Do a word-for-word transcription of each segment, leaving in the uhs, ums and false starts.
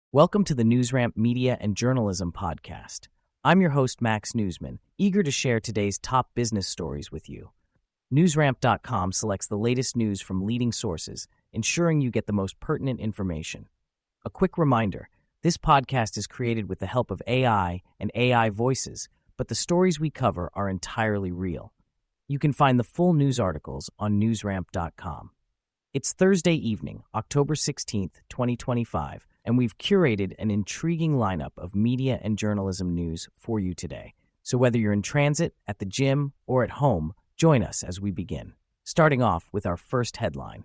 Welcome to the NewsRamp Media and Journalism Podcast. I'm your host, Max Newsman, eager to share today's top business stories with you. NewsRamp dot com selects the latest news from leading sources, ensuring you get the most pertinent information. A quick reminder, this podcast is created with the help of A I and A I voices, but the stories we cover are entirely real. You can find the full news articles on NewsRamp dot com. It's Thursday evening, October sixteenth, twenty twenty-five, and we've curated an intriguing lineup of media and journalism news for you today. So whether you're in transit, at the gym, or at home, join us as we begin. Starting off with our first headline.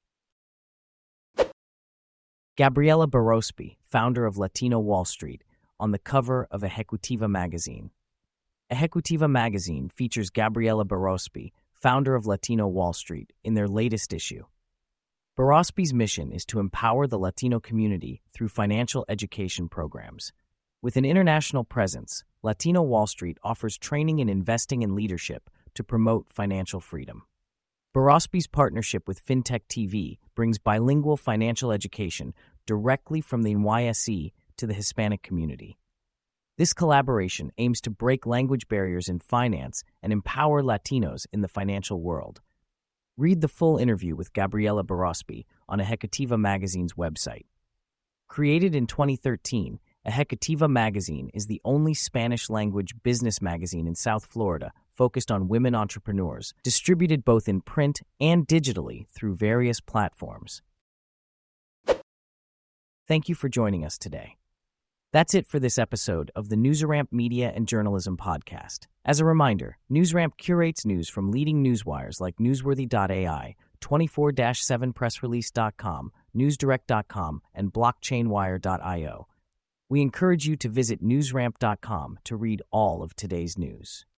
Gabriela Borospi, founder of Latino Wall Street, on the cover of Ejecutiva magazine. Ejecutiva magazine features Gabriela Borospi, founder of Latino Wall Street, in their latest issue. Borospi's mission is to empower the Latino community through financial education programs. With an international presence, Latino Wall Street offers training in investing and leadership to promote financial freedom. Borospi's partnership with FinTech T V brings bilingual financial education directly from the N Y S E to the Hispanic community. This collaboration aims to break language barriers in finance and empower Latinos in the financial world. Read the full interview with Gabriela Borospi on Ejecutiva magazine's website. Created in twenty thirteen, Ejecutiva magazine is the only Spanish-language business magazine in South Florida focused on women entrepreneurs, distributed both in print and digitally through various platforms. Thank you for joining us today. That's it for this episode of the NewsRamp Media and Journalism Podcast. As a reminder, NewsRamp curates news from leading newswires like Newsworthy dot A I, twenty-four seven press release dot com, newsdirect dot com, and blockchain wire dot io. We encourage you to visit newsramp dot com to read all of today's news.